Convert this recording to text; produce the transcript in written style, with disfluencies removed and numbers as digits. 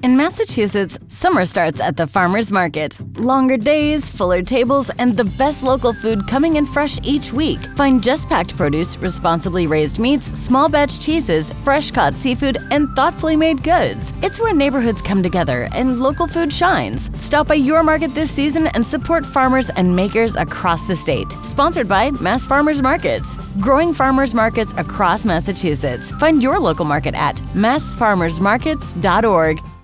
In Massachusetts, summer starts at the farmer's market. Longer days, fuller tables, and the best local food coming in fresh each week. Find just packed produce, responsibly raised meats, small batch cheeses, fresh caught seafood, and thoughtfully made goods. It's where neighborhoods come together and local food shines. Stop by your market this season and support farmers and makers across the state. Sponsored by Mass Farmers Markets. Growing farmers markets across Massachusetts. Find your local market at massfarmersmarkets.org.